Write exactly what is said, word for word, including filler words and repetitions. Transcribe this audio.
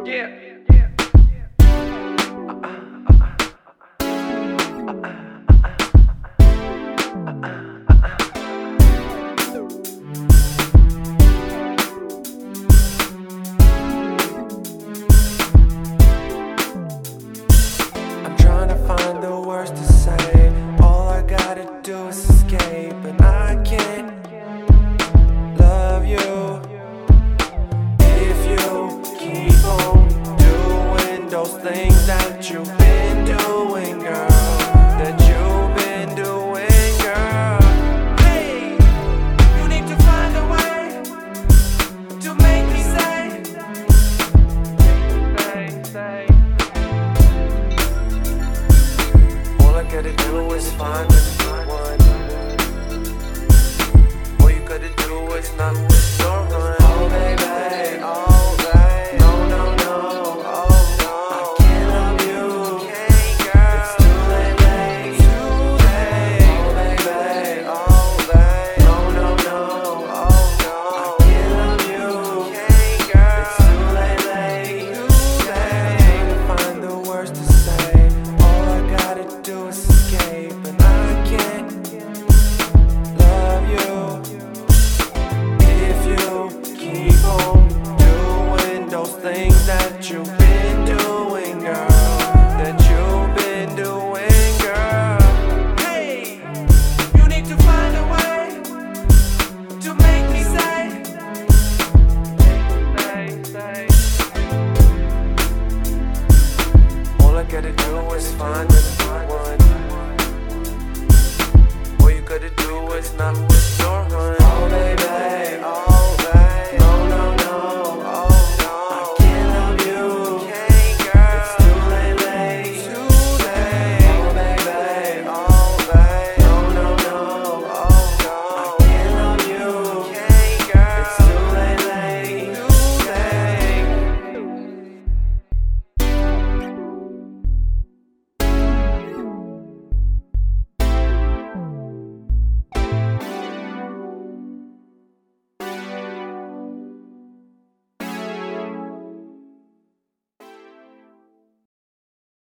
Yeah. I'm trying to find the words to say. All I gotta do is escape, and I can't love you if you keep on doing those things that you've been doing, girl. That you've been doing, girl. Hey, you need to find a way to make me say, say, say. All I gotta do is find one. All you gotta do is not don't run. Oh baby, oh baby, no no no, oh no, I can't love you, can't girl. It's too late, late, too late. Oh baby, oh baby, no no no, oh no, I can't love you, can't girl. It's too late, late, too late. I'm trying to find the words to say. All I gotta do is escape, and I can't love you if you keep on doing those things that you've been doing, girl. That you've been doing, girl. Hey, you need to find a way to make me say, say, say. All I gotta do is find the